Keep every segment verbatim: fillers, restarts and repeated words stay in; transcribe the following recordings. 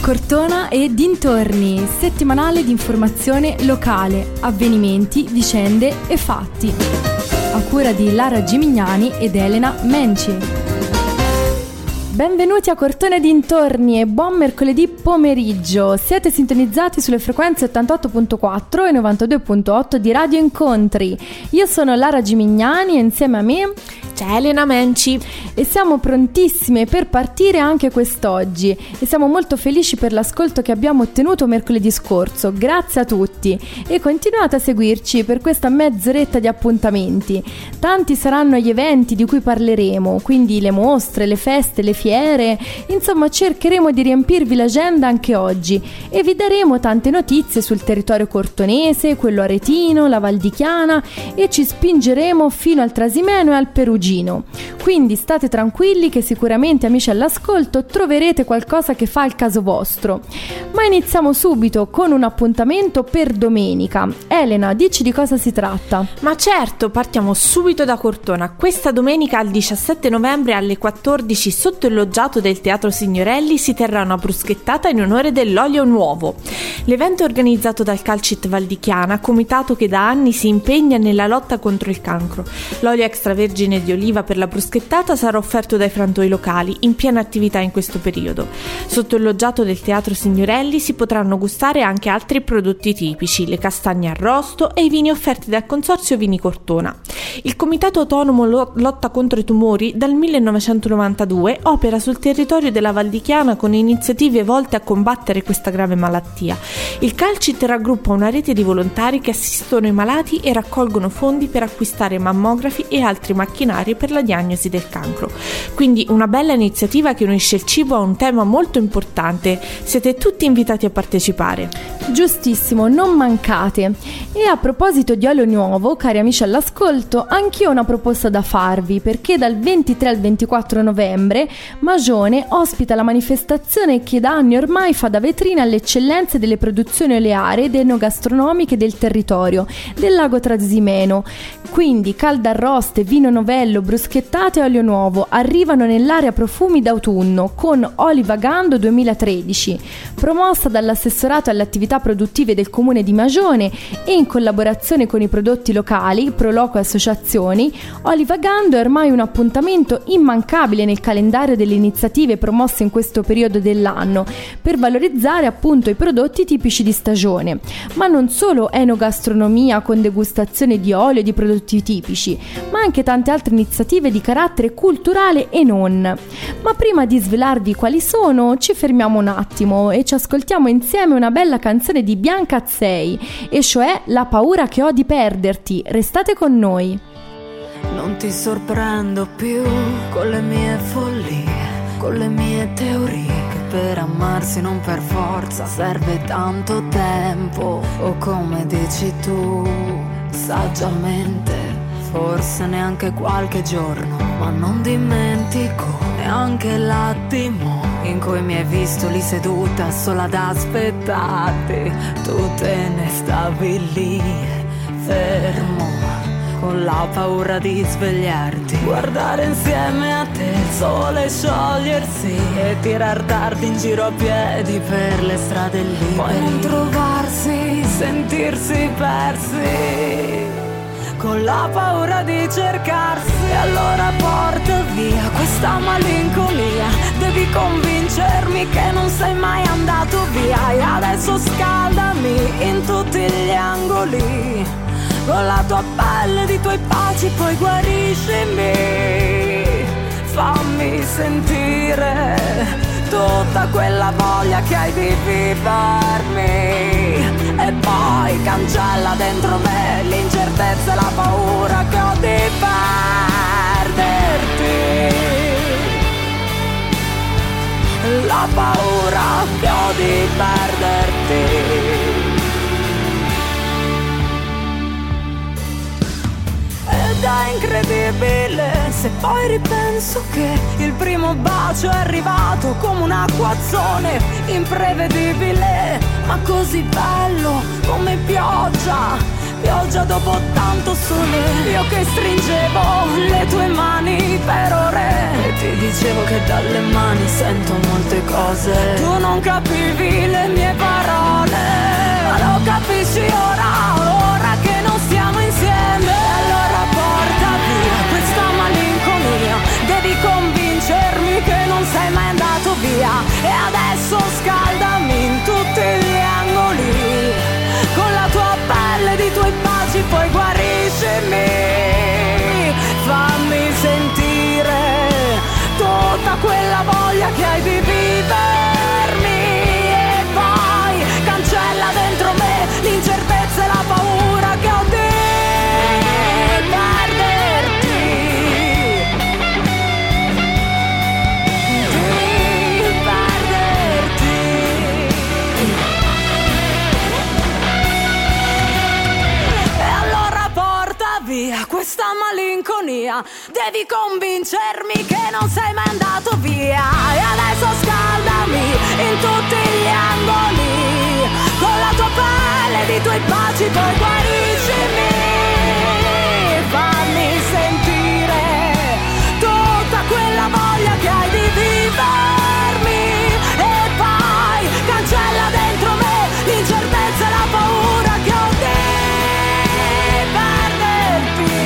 Cortona e dintorni, settimanale di informazione locale, avvenimenti, vicende e fatti. A cura di Lara Gimignani ed Elena Menci. Benvenuti a Cortona e dintorni e buon mercoledì pomeriggio. Siete sintonizzati sulle frequenze ottantotto virgola quattro e novantadue virgola otto di Radio Incontri. Io sono Lara Gimignani e insieme a me c'è Elena Menci e siamo prontissime per partire anche quest'oggi e siamo molto felici per l'ascolto che abbiamo ottenuto mercoledì scorso. Grazie a tutti e continuate a seguirci per questa mezz'oretta di appuntamenti. Tanti saranno gli eventi di cui parleremo, quindi le mostre, le feste, le fiere, insomma cercheremo di riempirvi l'agenda anche oggi e vi daremo tante notizie sul territorio cortonese, quello aretino, la Val di Chiana e ci spingeremo fino al Trasimeno e al Perugino. Quindi state tranquilli che sicuramente, amici all'ascolto, troverete qualcosa che fa al caso vostro. Ma iniziamo subito con un appuntamento per domenica. Elena, dici di cosa si tratta? Ma certo, partiamo subito da Cortona. Questa domenica al diciassette novembre alle quattordici sotto il loggiato del Teatro Signorelli si terrà una bruschettata in onore dell'olio nuovo. L'evento è organizzato dal Calcit Val di Chiana, comitato che da anni si impegna nella lotta contro il cancro. L'olio extravergine di oliva per la bruschettata sarà offerto dai frantoi locali, in piena attività in questo periodo. Sotto il loggiato del Teatro Signorelli si potranno gustare anche altri prodotti tipici, le castagne arrosto e i vini offerti dal Consorzio Vini Cortona. Il Comitato Autonomo Lotta contro i Tumori dal millenovecentonovantadue opera sul territorio della Val di Chiana con iniziative volte a combattere questa grave malattia. Il Calcit raggruppa una rete di volontari che assistono i malati e raccolgono fondi per acquistare mammografi e altri macchinari per la diagnosi del cancro. Quindi una bella iniziativa che unisce il cibo a un tema molto importante. Siete tutti invitati a partecipare. Giustissimo, non mancate. E a proposito di olio nuovo, cari amici all'ascolto, anch'io ho una proposta da farvi, perché dal ventitré al ventiquattro novembre Magione ospita la manifestazione che da anni ormai fa da vetrina alle eccellenze delle produzioni olearie ed enogastronomiche del territorio del lago Trasimeno. Quindi caldarroste, vino novello, bruschettate e olio nuovo arrivano nell'area profumi d'autunno con Olivagando duemilatredici, promossa dall'assessorato alle attività produttive del comune di Magione e in collaborazione con i prodotti locali, Proloco e associazioni. Olivagando è ormai un appuntamento immancabile nel calendario delle iniziative promosse in questo periodo dell'anno per valorizzare appunto i prodotti tipici di stagione, ma non solo enogastronomia con degustazione di olio e di prodotti tipici, ma anche tante altre iniziative di carattere culturale e non. Ma prima di svelarvi quali sono, ci fermiamo un attimo e ci ascoltiamo insieme una bella canzone di Bianca Azzei, e cioè La paura che ho di perderti. Restate con noi. Non ti sorprendo più con le mie follie, con le mie teorie, che per amarsi non per forza serve tanto tempo, o come dici tu, saggiamente, forse neanche qualche giorno, ma non dimentico neanche l'attimo in cui mi hai visto lì seduta sola ad aspettarti. Tu te ne stavi lì, fermo, con la paura di svegliarti, guardare insieme a te il sole sciogliersi e tirar dardi in giro a piedi per le strade libere, poi non trovarsi, sentirsi persi, con la paura di cercarsi. E allora porta via questa malinconia, devi convincermi che non sei mai andato via, e adesso scaldami in tutti gli angoli con la tua pelle di tuoi baci, poi guariscimi, fammi sentire tutta quella voglia che hai di vivermi, e poi cancella dentro me l'incertezza e la paura che ho di perderti, la paura che ho di perderti. Ed è incredibile se poi ripenso che il primo bacio è arrivato come un acquazzone imprevedibile, ma così bello come pioggia pioggia dopo tanto sole, io che stringevo le tue mani per ore e ti dicevo che dalle mani sento molte cose. Tu non capivi le mie parole, ma lo capisci ora, ora che non stiamo insieme. Allora porta via questa malinconia, devi convincermi che non sei mai andato via. E adesso scaldami in tutti gli angoli, con la tua pelle di tuoi baci poi guariscimi. Fammi sentire tutta quella voglia che hai di vivermi, e poi cancella dentro me l'incertezza e la paura che ho di perderti, di perderti. E allora porta via questa malinconia, devi convincermi che non sei mai andato via. E adesso scaldami in tutti gli angoli, con la tua pelle di tuoi baci poi guariscimi. Fammi sentire tutta quella voglia che hai di vivermi, e poi cancella dentro me l'incertezza e la paura che ho di perderti,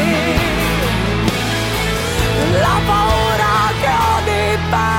la paura che ho di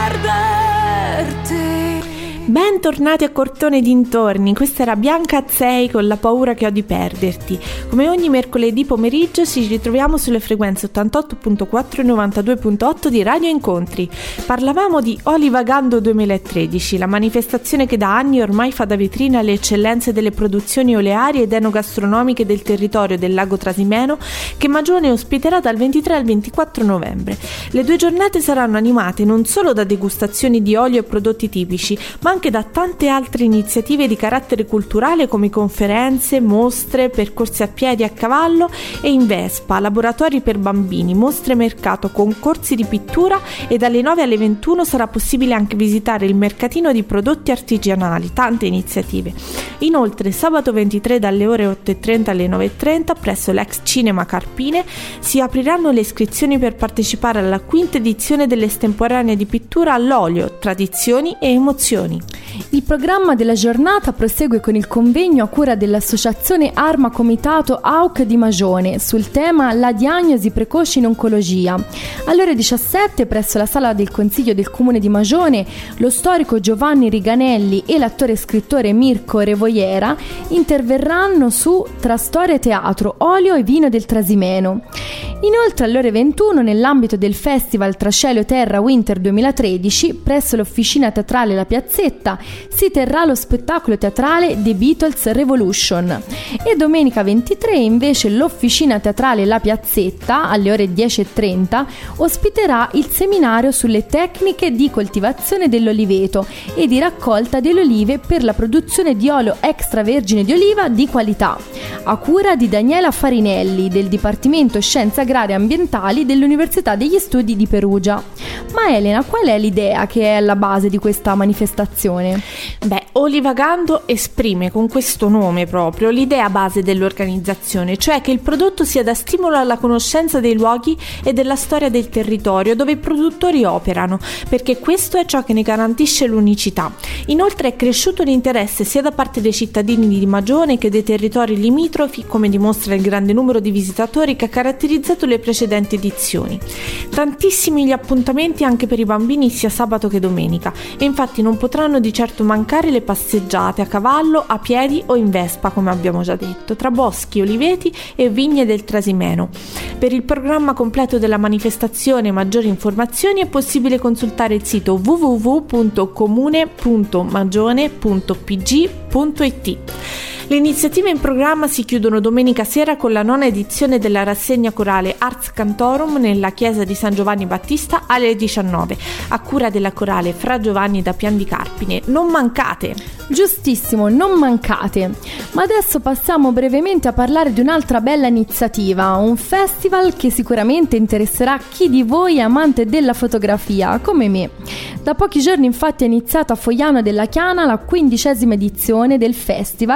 perderti. Bentornati a Cortone dintorni, questa era Bianca Azzei con La paura che ho di perderti. Come ogni mercoledì pomeriggio ci ritroviamo sulle frequenze ottantotto virgola quattro e novantadue virgola otto di Radio Incontri. Parlavamo di Olivagando duemilatredici, la manifestazione che da anni ormai fa da vetrina alle eccellenze delle produzioni olearie ed enogastronomiche del territorio del lago Trasimeno, che Magione ospiterà dal ventitré al ventiquattro novembre. Le due giornate saranno animate non solo da degustazioni di olio e prodotti tipici, ma anche da tante altre iniziative di carattere culturale come conferenze, mostre, percorsi a piedi e a cavallo e in Vespa, laboratori per bambini, mostre mercato, concorsi di pittura, e dalle nove alle ventuno sarà possibile anche visitare il mercatino di prodotti artigianali, tante iniziative. Inoltre sabato ventitré dalle ore otto e trenta alle nove e trenta presso l'ex Cinema Carpine si apriranno le iscrizioni per partecipare alla quinta edizione dell'estemporanea di pittura all'olio, tradizioni e emozioni. Il programma della giornata prosegue con il convegno a cura dell'associazione Arma Comitato A U C di Magione sul tema La diagnosi precoce in oncologia. Alle ore diciassette presso la sala del Consiglio del Comune di Magione, lo storico Giovanni Riganelli e l'attore e scrittore Mirko Revoiera interverranno su Tra storia e teatro, olio e vino del Trasimeno. Inoltre alle ore ventuno, nell'ambito del Festival Tra cielo e terra Winter duemilatredici, presso l'Officina Teatrale La Piazzetta si terrà lo spettacolo teatrale The Beatles Revolution. E domenica ventitré invece l'Officina Teatrale La Piazzetta alle ore dieci e trenta ospiterà il seminario sulle tecniche di coltivazione dell'oliveto e di raccolta delle olive per la produzione di olio extravergine di oliva di qualità, a cura di Daniela Farinelli del Dipartimento Scienze Agrarie e Ambientali dell'Università degli Studi di Perugia. Ma Elena, qual è l'idea che è alla base di questa manifestazione? Beh, Olivagando esprime con questo nome proprio l'idea base dell'organizzazione, cioè che il prodotto sia da stimolo alla conoscenza dei luoghi e della storia del territorio dove i produttori operano, perché questo è ciò che ne garantisce l'unicità. Inoltre è cresciuto l'interesse sia da parte dei cittadini di Magione che dei territori limitrofi, come dimostra il grande numero di visitatori che ha caratterizzato le precedenti edizioni. Tantissimi gli appuntamenti anche per i bambini sia sabato che domenica, e infatti non potranno di certo mancare le passeggiate a cavallo, a piedi o in Vespa, come abbiamo già detto, tra boschi, oliveti e vigne del Trasimeno. Per il programma completo della manifestazione e maggiori informazioni è possibile consultare il sito w w w punto comune punto magione punto p g punto i t. Le iniziative in programma si chiudono domenica sera con la nona edizione della rassegna corale Ars Cantorum nella chiesa di San Giovanni Battista alle diciannove, a cura della corale Fra Giovanni da Pian di Carpine. Non mancate! Giustissimo, non mancate! Ma adesso passiamo brevemente a parlare di un'altra bella iniziativa, un festival che sicuramente interesserà chi di voi è amante della fotografia, come me. Da pochi giorni infatti è iniziata a Fogliano della Chiana la quindicesima edizione del festival,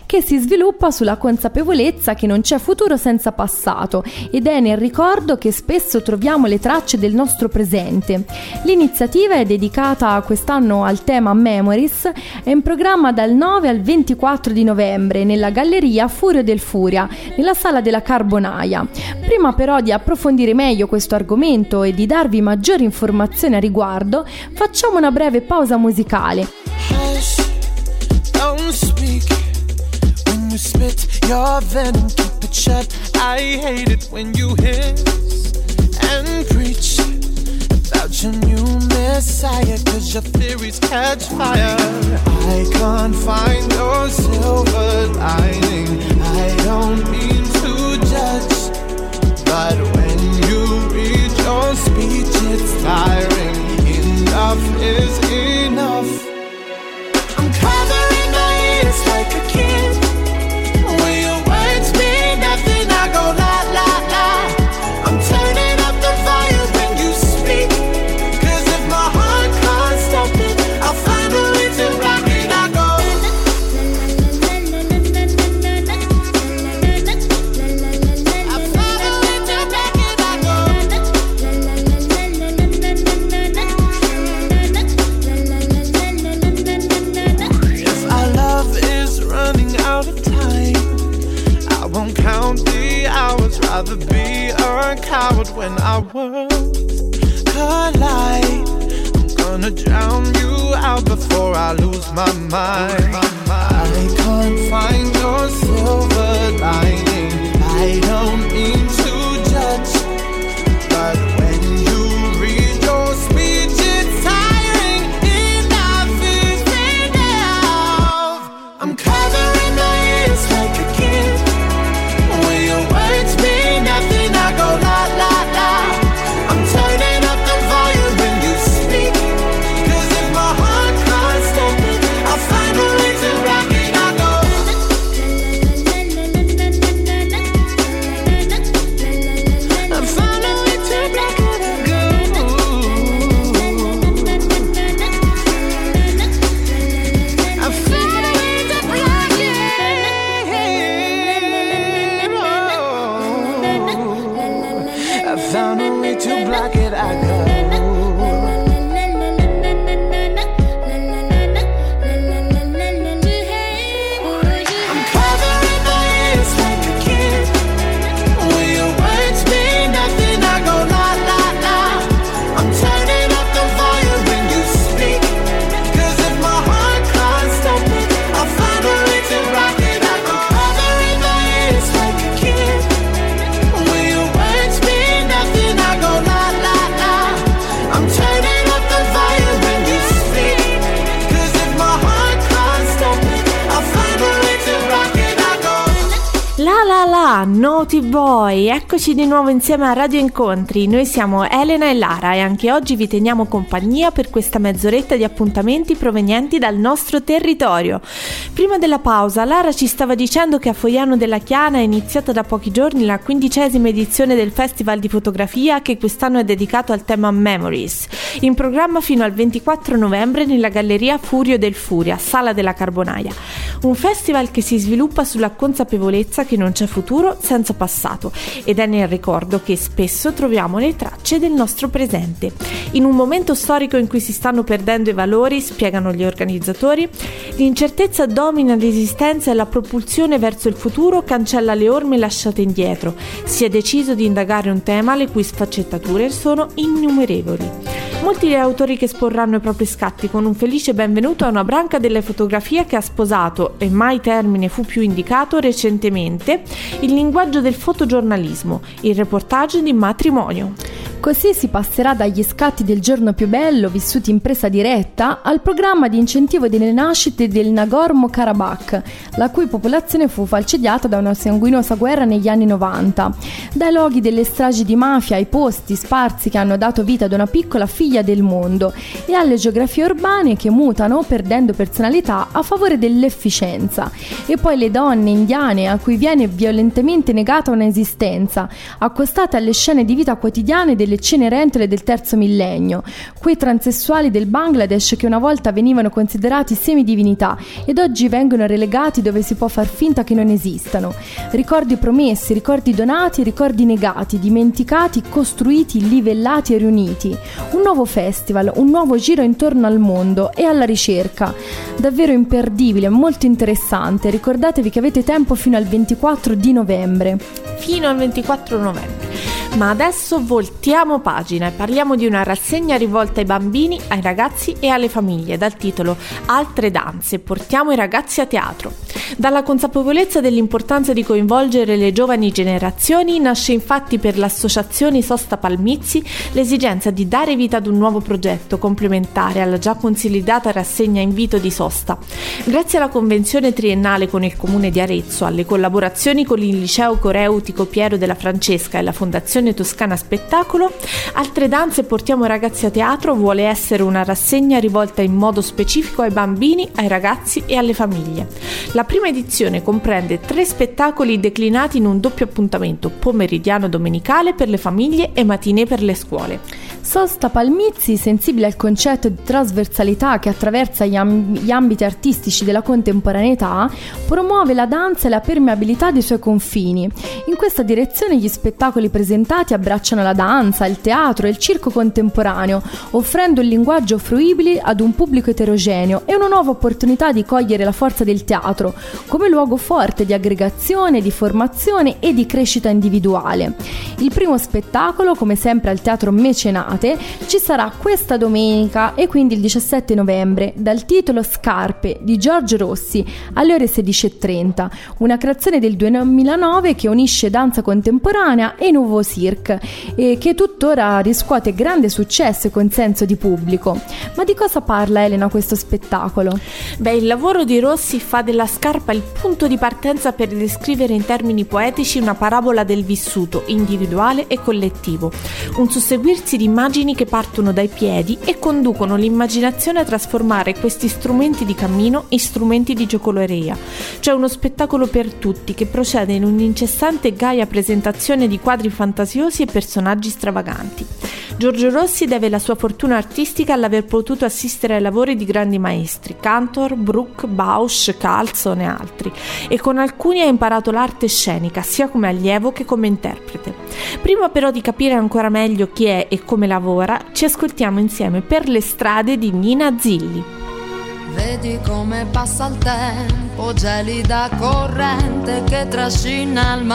che si sviluppa sulla consapevolezza che non c'è futuro senza passato ed è nel ricordo che spesso troviamo le tracce del nostro presente. L'iniziativa è dedicata quest'anno al tema Memories, è in programma dal nove al ventiquattro di novembre nella Galleria Furio del Furia, nella Sala della Carbonaia. Prima però di approfondire meglio questo argomento e di darvi maggiori informazioni a riguardo, facciamo una breve pausa musicale. Hush, don't speak when you spit your venom, keep it shut. I hate it when you hiss and preach about your new messiah, cause your theories catch fire. I can't find your silver lining. I don't mean to judge, but when you read your speech it's tiring. Enough is enough. I'm covering my ears like a kid. When your words mean nothing, I go la la la. I'm turning up the volume when you speak, cause if my heart can't stop it, I'll find a way to rock it. I go I'll find a way to rock it. I go if our love is running out of time, I won't count the hours, rather be a coward when our worlds collide. I'm gonna drown you out before I lose my mind. I can't find your silver lining. I don't mean to judge, but when you read your speech it's tiring. Enough is enough. I'm covering my ears like a kid. When your words mean nothing, I go la la la. I'm turning up the volume when you speak, cause if my heart can't stop it, I'll find a way to rock it. I go I'll find a way to rock it. I go I found a way to block it. I found a way to block it. I go. I'm covering my ears like a kid. When your words mean nothing, I go la la la. I'm turning up the volume when you speak, cause if my heart can't stop it, I'll find a way to rock it. I go covering my ears like a kid. When your words mean nothing, I go la la la. I'm turning up the volume when you speak, cause if my heart can't stop it, I'll find a way to rock it. I go La la la, Naughty Boy, eccoci di nuovo insieme a Radio Incontri. Noi siamo Elena e Lara e anche oggi vi teniamo compagnia per questa mezz'oretta di appuntamenti provenienti dal nostro territorio. Prima della pausa Lara ci stava dicendo che a Fogliano della Chiana è iniziata da pochi giorni la quindicesima edizione del Festival di Fotografia, che quest'anno è dedicato al tema Memories, in programma fino al ventiquattro novembre nella Galleria Furio del Furia, Sala della Carbonaia. Un festival che si sviluppa sulla consapevolezza che non c'è futuro senza passato ed è nel ricordo che spesso troviamo le tracce del nostro presente. In un momento storico in cui si stanno perdendo i valori, spiegano gli organizzatori, l'incertezza domina l'esistenza e la propulsione verso il futuro cancella le orme lasciate indietro. Si è deciso di indagare un tema le cui sfaccettature sono innumerevoli. Molti gli autori che esporranno i propri scatti con un felice benvenuto a una branca delle fotografie che ha sposato, e mai termine fu più indicato recentemente, il linguaggio del fotogiornalismo, il reportage di matrimonio. Così si passerà dagli scatti del giorno più bello vissuti in presa diretta al programma di incentivo delle nascite del Nagorno-Karabakh, la cui popolazione fu falcidiata da una sanguinosa guerra negli anni novanta. Dai luoghi delle stragi di mafia ai posti sparsi che hanno dato vita ad una piccola figlia figlia del mondo, e alle geografie urbane che mutano perdendo personalità a favore dell'efficienza, e poi le donne indiane a cui viene violentemente negata un'esistenza, accostate alle scene di vita quotidiane delle cenerentole del terzo millennio, quei transessuali del Bangladesh che una volta venivano considerati semidivinità ed oggi vengono relegati dove si può far finta che non esistano. Ricordi promessi, ricordi donati, ricordi negati, dimenticati, costruiti, livellati e riuniti. Un nuovo festival, un nuovo giro intorno al mondo e alla ricerca. Davvero imperdibile, molto interessante. Ricordatevi che avete tempo fino al ventiquattro di novembre. Fino al ventiquattro novembre. Ma adesso voltiamo pagina e parliamo di una rassegna rivolta ai bambini, ai ragazzi e alle famiglie, dal titolo Altre danze, portiamo i ragazzi a teatro. Dalla consapevolezza dell'importanza di coinvolgere le giovani generazioni nasce infatti per l'associazione Sosta Palmizzi l'esigenza di dare vita ad un nuovo progetto complementare alla già consolidata rassegna Invito di Sosta. Grazie alla convenzione triennale con il comune di Arezzo, alle collaborazioni con il liceo coreutico Piero della Francesca e la Fondazione Toscana Spettacolo, Altre danze portiamo i ragazzi a teatro vuole essere una rassegna rivolta in modo specifico ai bambini, ai ragazzi e alle famiglie. La prima edizione comprende tre spettacoli declinati in un doppio appuntamento pomeridiano-domenicale per le famiglie e matinee per le scuole. Sosta Palmizzi, sensibile al concetto di trasversalità che attraversa gli, amb- gli ambiti artistici della contemporaneità, promuove la danza e la permeabilità dei suoi confini. In questa direzione gli spettacoli presentati abbracciano la danza, il teatro e il circo contemporaneo, offrendo un linguaggio fruibile ad un pubblico eterogeneo e una nuova opportunità di cogliere la forza del teatro come luogo forte di aggregazione, di formazione e di crescita individuale. Il primo spettacolo, come sempre al Teatro Mecenate, ci sarà questa domenica e quindi il diciassette novembre, dal titolo Scarpe di Giorgio Rossi alle ore sedici e trenta, una creazione del duemilanove che unisce danza contemporanea e nuovo cirque e che tuttora riscuote grande successo e consenso di pubblico. Ma di cosa parla, Elena, questo spettacolo? Beh, il lavoro di Rossi fa della scarpa il punto di partenza per descrivere in termini poetici una parabola del vissuto individuale e collettivo, un susseguirsi di immagini che partono dai piedi e conducono l'immaginazione a trasformare questi strumenti di cammino in strumenti di giocoleria. C'è uno spettacolo per tutti che procede in un'incessante e gaia presentazione di quadri fantasiosi e personaggi stravaganti. Giorgio Rossi deve la sua fortuna artistica all'aver potuto assistere ai lavori di grandi maestri, Cantor, Bruch, Bausch, Carlson e altri, e con alcuni ha imparato l'arte scenica sia come allievo che come interprete. Prima però di capire ancora meglio chi è e come lavora, ci ascoltiamo insieme Per le strade di Nina Zilli. Vedi come passa il tempo, gelida corrente che trascina il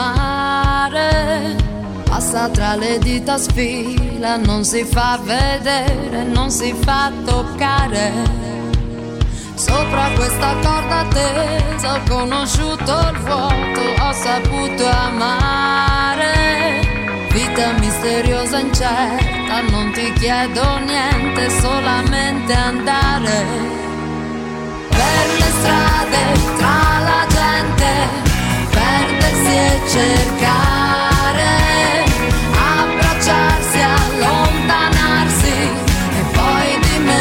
mare. Passa tra le dita, sfila, non si fa vedere, non si fa toccare. Sopra questa corda tesa ho conosciuto il vuoto, ho saputo amare. Vita misteriosa incerta, non ti chiedo niente, solamente andare. Per le strade, tra la gente, perdersi e cercare. Abbracciarsi, allontanarsi e poi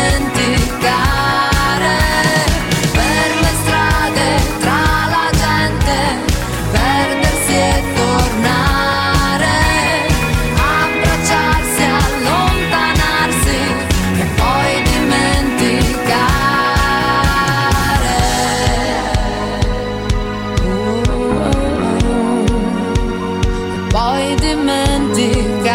dimenticare. Per le strade, tra la gente, perdersi e tornare. Abbracciarsi, allontanarsi e poi dimenticare. Uh, e poi dimenticare.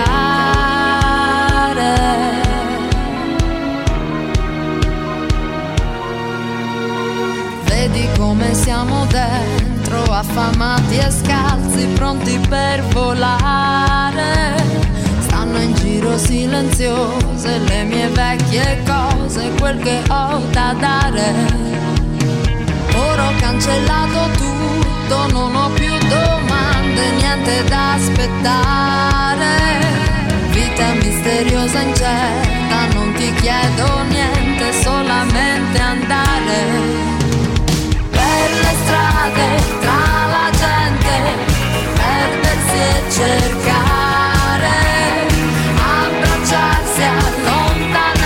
Come siamo dentro, affamati e scalzi, pronti per volare. Stanno in giro silenziose le mie vecchie cose, quel che ho da dare. Ora ho cancellato tutto, non ho più domande, niente da aspettare. Vita misteriosa incerta, non ti chiedo niente, solamente andare. Per le strade, tra la gente, perdersi e cercare. Abbracciarsi, allontanarsi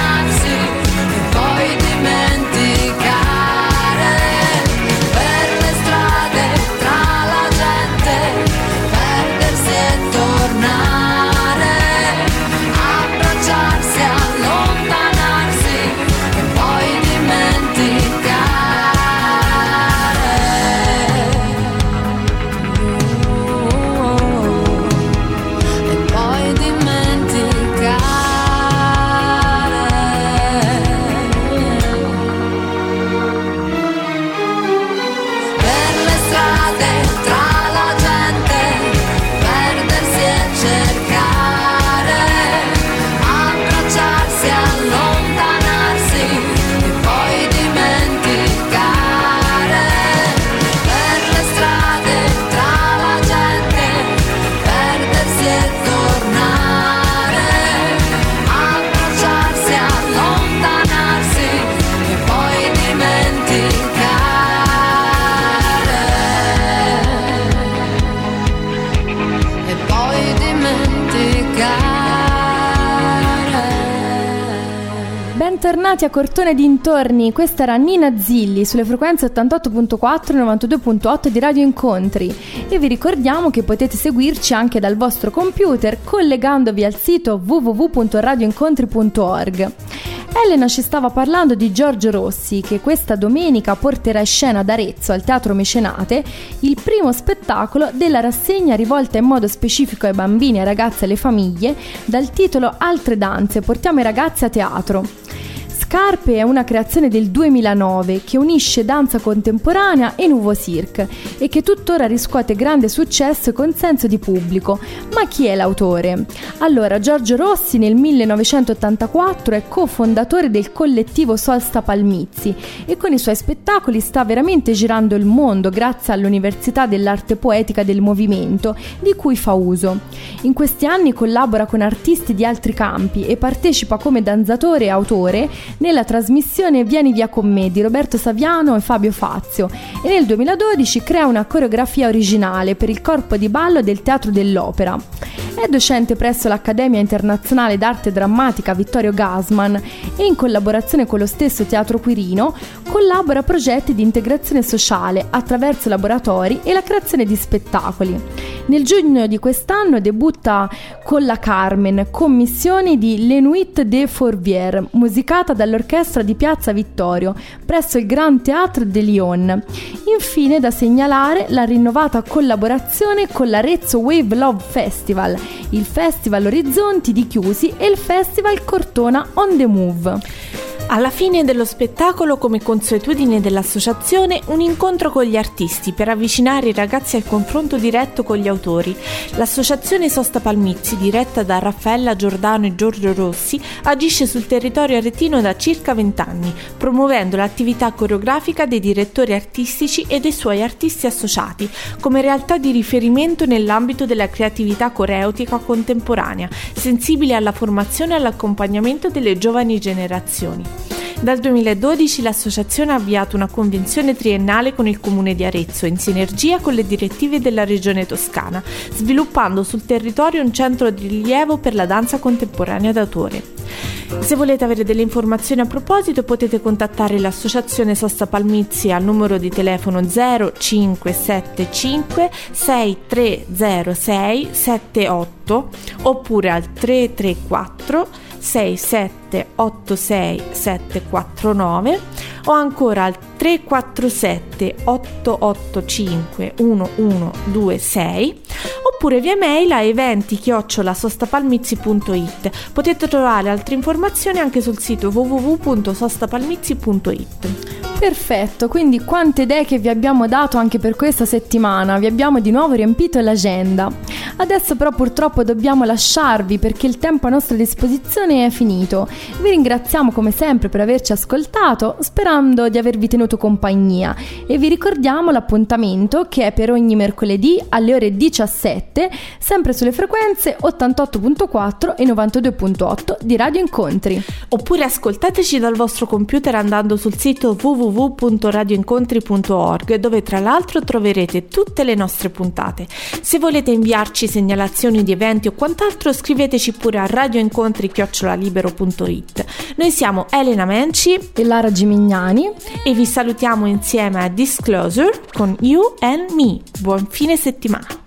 Bentornati a Cortona e dintorni, questa era Nina Zilli sulle frequenze ottantotto virgola quattro e novantadue virgola otto di Radio Incontri e vi ricordiamo che potete seguirci anche dal vostro computer collegandovi al sito w w w punto radio incontri punto org. Elena ci stava parlando di Giorgio Rossi che questa domenica porterà in scena ad Arezzo al Teatro Mecenate il primo spettacolo della rassegna rivolta in modo specifico ai bambini, ai ragazzi e alle famiglie dal titolo Altre danze, portiamo i ragazzi a teatro. Scarpe è una creazione del duemilanove che unisce danza contemporanea e Nouveau Cirque e che tuttora riscuote grande successo e consenso di pubblico. Ma chi è l'autore? Allora, Giorgio Rossi nel millenovecentottantaquattro è cofondatore del collettivo Sosta Palmizzi e con i suoi spettacoli sta veramente girando il mondo grazie all'Università dell'Arte Poetica del Movimento, di cui fa uso. In questi anni collabora con artisti di altri campi e partecipa come danzatore e autore nella trasmissione Vieni via con me di Roberto Saviano e Fabio Fazio e nel duemiladodici crea una coreografia originale per il corpo di ballo del Teatro dell'Opera. È docente presso l'Accademia Internazionale d'Arte Drammatica Vittorio Gassman e in collaborazione con lo stesso Teatro Quirino collabora a progetti di integrazione sociale attraverso laboratori e la creazione di spettacoli. Nel giugno di quest'anno debutta con la Carmen, commissione di Le Nuit de Fourvière, musicata dall'orchestra di Piazza Vittorio presso il Grand Théâtre de Lyon. Infine da segnalare la rinnovata collaborazione con l'Arezzo Wave Love Festival, il Festival Orizzonti di Chiusi e il Festival Cortona On The Move. Alla fine dello spettacolo, come consuetudine dell'associazione, un incontro con gli artisti per avvicinare i ragazzi al confronto diretto con gli autori. L'associazione Sosta Palmizzi, diretta da Raffaella Giordano e Giorgio Rossi, agisce sul territorio aretino da circa vent'anni, promuovendo l'attività coreografica dei direttori artistici e dei suoi artisti associati, come realtà di riferimento nell'ambito della creatività coreutica contemporanea, sensibile alla formazione e all'accompagnamento delle giovani generazioni. Dal duemiladodici l'associazione ha avviato una convenzione triennale con il Comune di Arezzo in sinergia con le direttive della Regione Toscana, sviluppando sul territorio un centro di rilievo per la danza contemporanea d'autore. Se volete avere delle informazioni a proposito potete contattare l'associazione Sosta Palmizzi al numero di telefono zero cinque sette cinque sei tre zero sei sette otto oppure al tre tre quattro sei sette otto sei sette quattro nove o ancora al tre quattro sette otto otto cinque uno uno due sei oppure via mail a eventi chiocciola sostapalmizzi punto it. Potete trovare altre informazioni anche sul sito w w w punto sostapalmizzi punto it. Perfetto, quindi quante idee che vi abbiamo dato anche per questa settimana, vi abbiamo di nuovo riempito l'agenda. Adesso però purtroppo dobbiamo lasciarvi perché il tempo a nostra disposizione è finito. Vi ringraziamo come sempre per averci ascoltato, sperando di avervi tenuto compagnia e vi ricordiamo l'appuntamento che è per ogni mercoledì alle ore diciassette, sempre sulle frequenze ottantotto virgola quattro e novantadue virgola otto di Radio Incontri. Oppure ascoltateci dal vostro computer andando sul sito w w w punto radio incontri punto org, dove tra l'altro troverete tutte le nostre puntate. Se volete inviarci segnalazioni di eventi o quant'altro, scriveteci pure a radioincontri chiocciola libero punto it. Noi siamo Elena Menci e Lara Gimignani e vi salutiamo insieme a Disclosure con You and Me. Buon fine settimana.